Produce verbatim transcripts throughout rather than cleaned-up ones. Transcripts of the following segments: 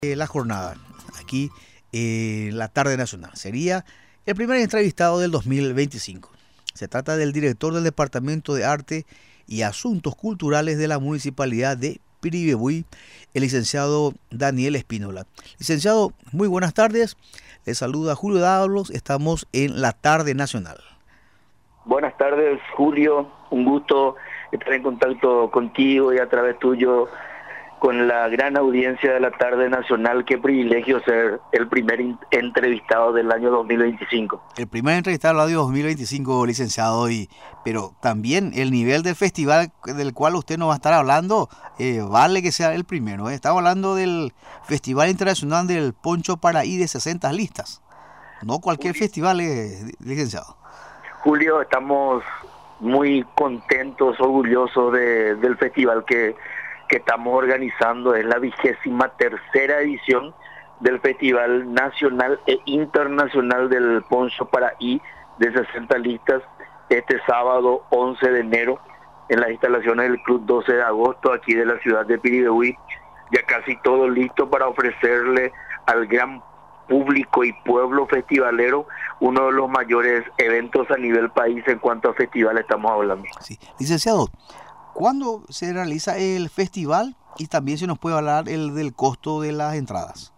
Eh, la jornada aquí en eh, la tarde nacional. Sería el primer entrevistado del dos mil veinticinco. Se trata del director del Departamento de Arte y Asuntos Culturales de la Municipalidad de Piribebuy, el licenciado Daniel Espínola. Licenciado, muy buenas tardes. Le saluda Julio Dávalos. Estamos en la tarde nacional. Buenas tardes, Julio. Un gusto estar en contacto contigo y a través tuyo con la gran audiencia de la tarde nacional. Qué privilegio ser el primer entrevistado del año dos mil veinticinco. El primer entrevistado del año dos mil veinticinco, licenciado, y pero también el nivel del festival del cual usted nos va a estar hablando, eh, vale que sea el primero. ¿eh? Estamos hablando del Festival Internacional del Poncho Paraí de sesenta listas. No cualquier Julio. festival, eh, licenciado. Julio, estamos muy contentos, orgullosos de, del festival que que estamos organizando. Es la vigésima tercera edición del Festival Nacional e Internacional del Poncho Paraí de sesenta listas, este sábado once de enero en las instalaciones del Club doce de agosto aquí de la ciudad de Piribebuy. Ya casi todo listo para ofrecerle al gran público y pueblo festivalero uno de los mayores eventos a nivel país en cuanto a festival estamos hablando. Sí. Licenciado, ¿cuándo se realiza el festival? Y también se nos puede hablar el del costo de las entradas.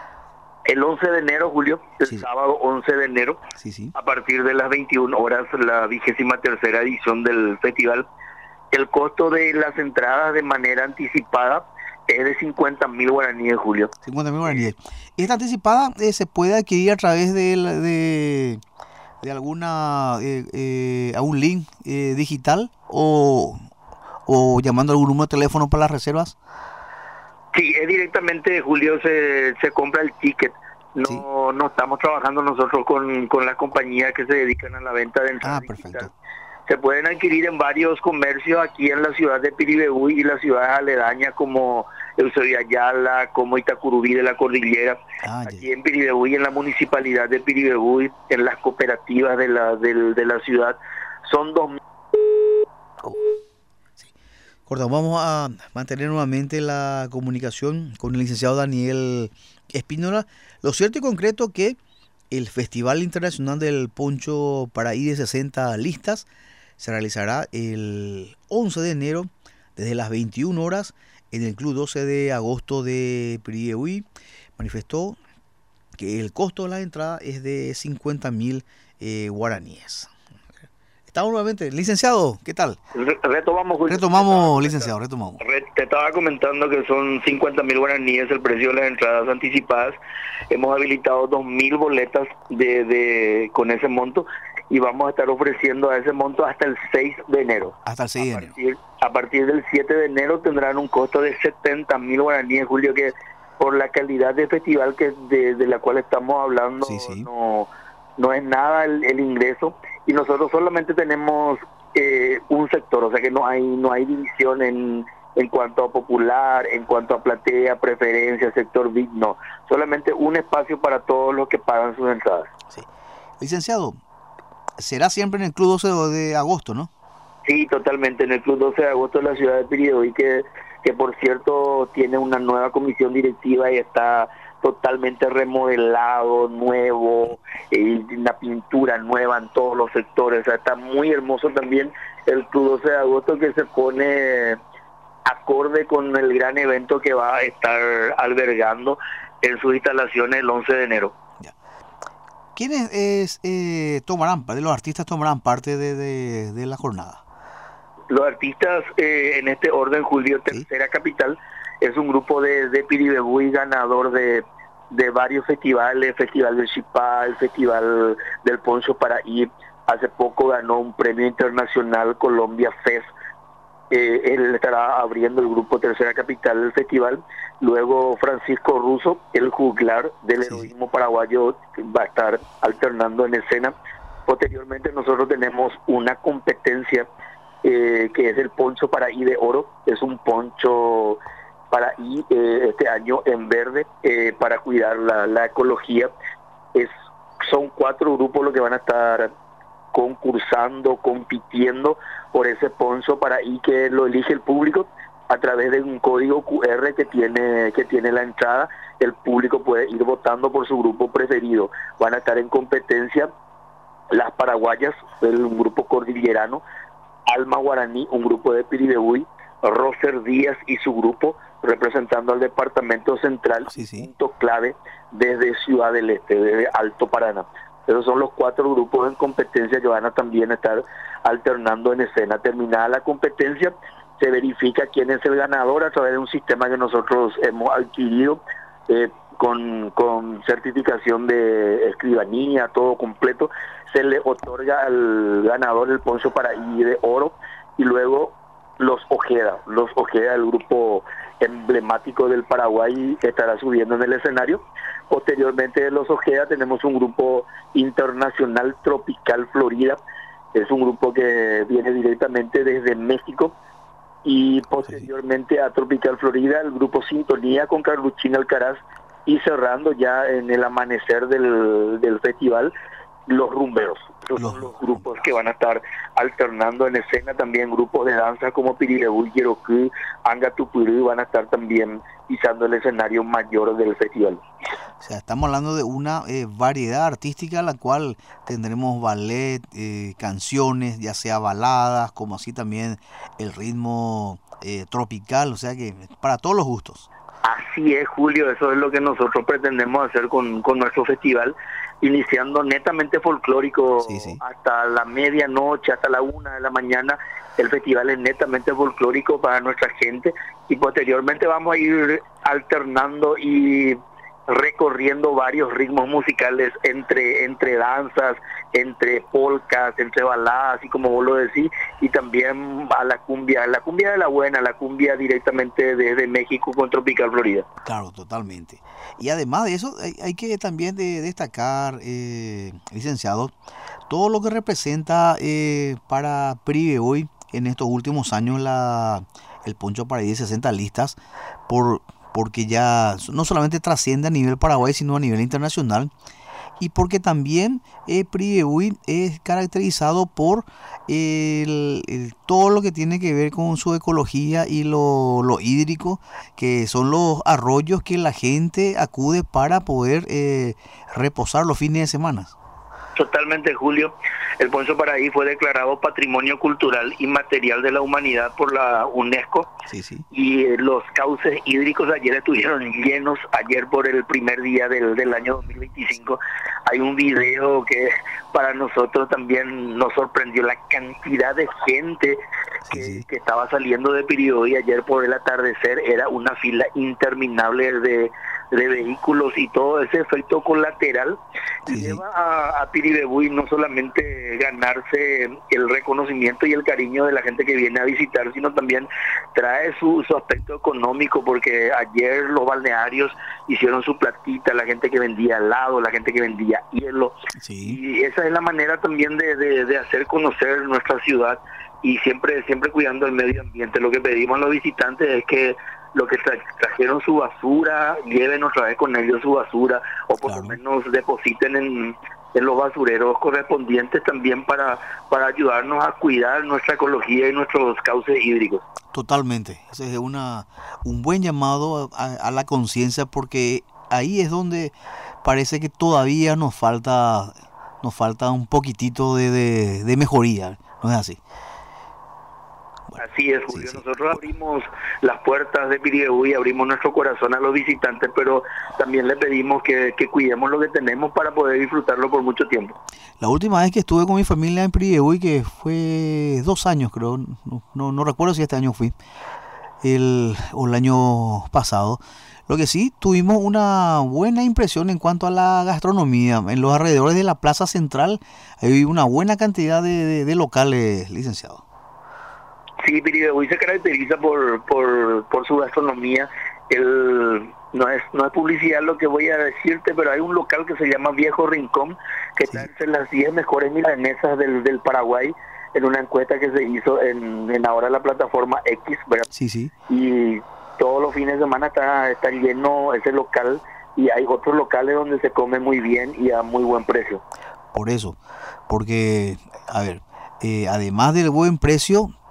El once de enero, Julio, el sí. sábado once de enero, sí, sí. a partir de las veintiuna horas, la vigésima tercera edición del festival. El costo de las entradas de manera anticipada es de cincuenta mil guaraníes, Julio. cincuenta mil guaraníes. ¿Esta anticipada eh, se puede adquirir a través de, de, de alguna, eh, eh, a un link eh, digital o... o llamando a algún número de teléfono para las reservas? Sí, es directamente, Julio, se, se compra el ticket. No sí. no estamos trabajando nosotros con, con las compañías que se dedican a la venta de entradas. Ah, perfecto. Digital. Se pueden adquirir en varios comercios aquí en la ciudad de Piribebuy y las ciudades aledañas como Eusebio Ayala, como Itacurubí de la Cordillera. Ah, aquí yeah. en Piribebuy, en la municipalidad de Piribebuy, en las cooperativas de la, de, de la ciudad, son dos mil. Oh. Vamos a mantener nuevamente la comunicación con el licenciado Daniel Espínola. Lo cierto y concreto que el Festival Internacional del Poncho Paraí de sesenta listas se realizará el once de enero desde las veintiuna horas en el Club doce de agosto de Piribebuy. Manifestó que el costo de la entrada es de cincuenta mil eh, guaraníes. Estamos nuevamente. Licenciado, ¿qué tal? Retomamos, Julio. Retomamos, licenciado, retomamos. Te estaba comentando que son cincuenta mil guaraníes el precio de las entradas anticipadas. Hemos habilitado dos mil boletas de, de con ese monto y vamos a estar ofreciendo a ese monto hasta el seis de enero. Hasta el seis de enero. A partir, a partir del siete de enero tendrán un costo de setenta mil guaraníes, Julio, que por la calidad de festival que de, de la cual estamos hablando, sí, sí. no no es nada el, el ingreso. Y nosotros solamente tenemos eh, un sector, o sea que no hay no hay división en, en cuanto a popular, en cuanto a platea, preferencia, sector V I P, no. Solamente un espacio para todos los que pagan sus entradas. Sí. Licenciado, será siempre en el Club doce de agosto, ¿no? Sí, totalmente, en el Club doce de agosto de la ciudad de Piribebuy, que, que por cierto tiene una nueva comisión directiva y está totalmente remodelado, nuevo, eh, una pintura nueva en todos los sectores. O sea, está muy hermoso también el Club doce de agosto, que se pone acorde con el gran evento que va a estar albergando en sus instalaciones el once de enero. Ya. ¿Quiénes es, eh, tomarán, de los artistas tomarán parte de, de, de la jornada? Los artistas, eh, en este orden, Julio, Tercera ¿Sí? Capital, es un grupo de, de Piribebuy ganador de, de varios festivales, Festival del Chipá, el Festival del Poncho Paraí. Hace poco ganó un premio internacional Colombia Fest. Eh, él estará abriendo el grupo Tercera Capital del festival. Luego Francisco Russo, el juglar del heroísmo sí. paraguayo, va a estar alternando en escena. Posteriormente nosotros tenemos una competencia eh, que es el Poncho Paraí de Oro. Es un poncho Paraí eh, este año en verde eh, para cuidar la, la ecología. Es, son cuatro grupos los que van a estar concursando, compitiendo por ese Poncho Paraí que lo elige el público. a través de un código Q R que tiene, que tiene la entrada. El público puede ir votando por su grupo preferido. Van a estar en competencia Las Paraguayas, un grupo cordillerano, Alma Guaraní, un grupo de Piribebuy, Roser Díaz y su grupo, representando al departamento central, sí, sí. punto clave desde Ciudad del Este, desde Alto Paraná. Esos son los cuatro grupos en competencia que van a también estar alternando en escena. Terminada la competencia, se verifica quién es el ganador a través de un sistema que nosotros hemos adquirido eh, con, con certificación de escribanía, todo completo. Se le otorga al ganador el Poncho Paraí de oro y luego los Ojeda, los Ojeda, el grupo emblemático del Paraguay, que estará subiendo en el escenario. Posteriormente de los Ojeda tenemos un grupo internacional, Tropical Florida, es un grupo que viene directamente desde México, y posteriormente a Tropical Florida el grupo Sintonía con Carluchín Alcaraz, y cerrando ya en el amanecer del, del festival, los Rumberos. Esos son los grupos que van a estar alternando en escena. También grupos de danza como Piribebuy, Yerokú, Anga Tupurú van a estar también pisando el escenario mayor del festival. O sea, estamos hablando de una eh, variedad artística, la cual tendremos ballet, eh, canciones, ya sea baladas, como así también el ritmo eh, tropical, o sea que para todos los gustos. Así es, Julio, eso es lo que nosotros pretendemos hacer con, con nuestro festival, iniciando netamente folclórico, sí, sí. Hasta la medianoche, hasta la una de la mañana. El festival es netamente folclórico para nuestra gente, y posteriormente vamos a ir alternando y recorriendo varios ritmos musicales entre entre danzas, entre polcas, entre baladas, y como vos lo decís, y también a la cumbia, la cumbia de la buena, la cumbia directamente desde México con Tropical Florida. Claro, totalmente. Y además de eso, hay, hay que también de destacar, eh, licenciado, todo lo que representa eh, para Piribebuy en estos últimos años la el Poncho Paraí de sesenta listas, por porque ya no solamente trasciende a nivel Paraguay, sino a nivel internacional, y porque también eh, Piribebuy es caracterizado por el, el, todo lo que tiene que ver con su ecología y lo, lo hídrico, que son los arroyos que la gente acude para poder eh, reposar los fines de semana. Totalmente, Julio. El Poncho Paraí fue declarado Patrimonio Cultural Inmaterial de la Humanidad por la UNESCO. Sí, sí. Y eh, los cauces hídricos ayer estuvieron llenos, ayer por el primer día del, del año dos mil veinticinco. Hay un video que para nosotros también nos sorprendió, la cantidad de gente que, sí, sí. que estaba saliendo de Piribebuy ayer por el atardecer. Era una fila interminable de, de vehículos, y todo ese efecto colateral sí, lleva sí. a, a Piribebuy no solamente ganarse el reconocimiento y el cariño de la gente que viene a visitar, sino también trae su, su aspecto económico, porque ayer los balnearios hicieron su platita, la gente que vendía helado, la gente que vendía hielo, sí. y esa es la manera también de, de, de hacer conocer nuestra ciudad, y siempre siempre cuidando el medio ambiente. Lo que pedimos a los visitantes es que lo que tra trajeron su basura, lleven otra vez con ellos su basura, o por claro. lo menos depositen en, en los basureros correspondientes también, para, para ayudarnos a cuidar nuestra ecología y nuestros cauces hídricos. Totalmente, ese es una, un buen llamado a, a la conciencia, porque ahí es donde parece que todavía nos falta, nos falta un poquitito de, de, de mejoría, ¿no es así? Así es, Julio. Sí, sí. Nosotros abrimos las puertas de Piribebuy, abrimos nuestro corazón a los visitantes, pero también le pedimos que, que cuidemos lo que tenemos para poder disfrutarlo por mucho tiempo. La última vez que estuve con mi familia en Piribebuy, que fue dos años creo, no, no, no recuerdo si este año fui, el, o el año pasado, lo que sí, tuvimos una buena impresión en cuanto a la gastronomía. En los alrededores de la Plaza Central hay una buena cantidad de, de, de locales, licenciado. Sí, Piribebuy se caracteriza por, por, por su gastronomía. El, no es no es publicidad lo que voy a decirte, pero hay un local que se llama Viejo Rincón, que sí. está entre las diez mejores milanesas del, del Paraguay, en una encuesta que se hizo en, en ahora la plataforma X, ¿verdad? Sí, sí. Y todos los fines de semana está, está lleno ese local, y hay otros locales donde se come muy bien y a muy buen precio. Por eso, porque, a ver, eh, además del buen precio,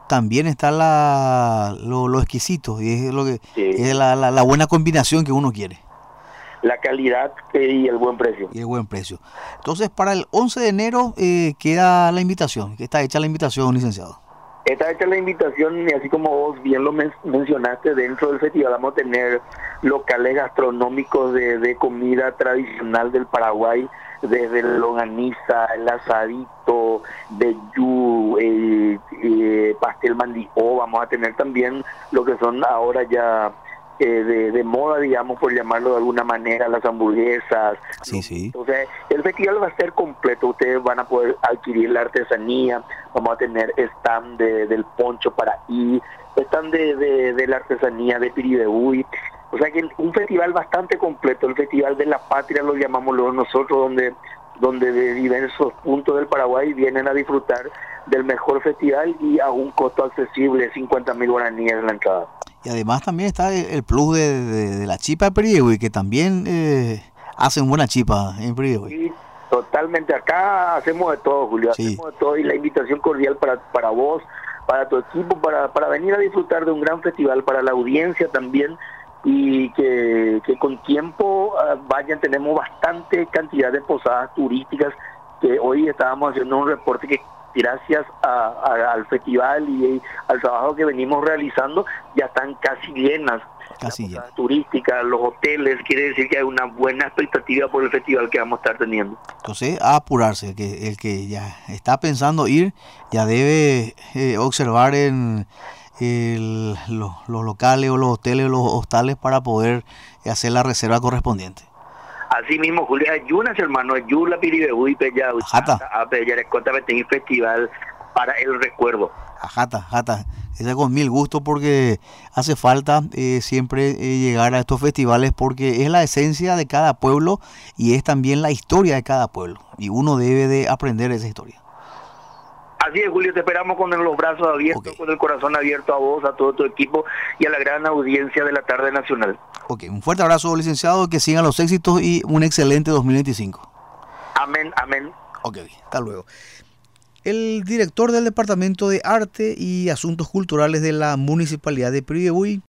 también está la, lo, lo exquisito, y es, lo que, Sí. es la, la, la buena combinación que uno quiere. La calidad eh, y el buen precio. Y el buen precio. Entonces, para el once de enero eh, queda la invitación, que está hecha la invitación, licenciado. Está hecha la invitación y así como vos bien lo men- mencionaste, dentro del festival vamos a tener locales gastronómicos de, de comida tradicional del Paraguay, desde la longaniza, el asadito, vellú, eh, eh, pastel mandijó. Vamos a tener también lo que son ahora ya eh, de, de moda, digamos, por llamarlo de alguna manera, las hamburguesas. Sí, sí. Entonces, el festival va a ser completo. Ustedes van a poder adquirir la artesanía. Vamos a tener stand de, del poncho para ir, stand de, de, de la artesanía de Piribebuy. O sea que un festival bastante completo, el Festival de la Patria lo llamamos luego nosotros, donde donde de diversos puntos del Paraguay vienen a disfrutar del mejor festival y a un costo accesible, cincuenta mil guaraníes en la entrada. Y además también está el, el plus de, de, de la chipa de Piribebuy, que también eh, hacen buena chipa en Piribebuy. Sí, totalmente. Acá hacemos de todo, Julio. Sí. Hacemos de todo y la invitación cordial para, para vos, para tu equipo, para, para venir a disfrutar de un gran festival, para la audiencia también, y que, que con tiempo uh, vayan. Tenemos bastante cantidad de posadas turísticas que hoy estábamos haciendo un reporte que gracias a, a, al festival y, y al trabajo que venimos realizando ya están casi llenas. Casi Las llenas. posadas turísticas, los hoteles, quiere decir que hay una buena expectativa por el festival que vamos a estar teniendo. Entonces, a apurarse, que el que ya está pensando ir, ya debe eh, observar en el, los, los locales o los hoteles o los hostales para poder hacer la reserva correspondiente. Así mismo, Julia, ayunas, hermano, ayula Piribebuy, Peya, Jata. a Peyarecota, Betén Festival para el recuerdo. Jata, jata. Esa con mil gusto, porque hace falta eh, siempre eh, llegar a estos festivales, porque es la esencia de cada pueblo y es también la historia de cada pueblo. Y uno debe de aprender esa historia. Así es, Julio, te esperamos con los brazos abiertos, Okay. con el corazón abierto a vos, a todo tu equipo y a la gran audiencia de la tarde nacional. Ok, un fuerte abrazo, licenciado, que sigan los éxitos y un excelente dos mil veinticinco. Amén, amén. Ok, hasta luego. El director del Departamento de Arte y Asuntos Culturales de la Municipalidad de Piribebuy,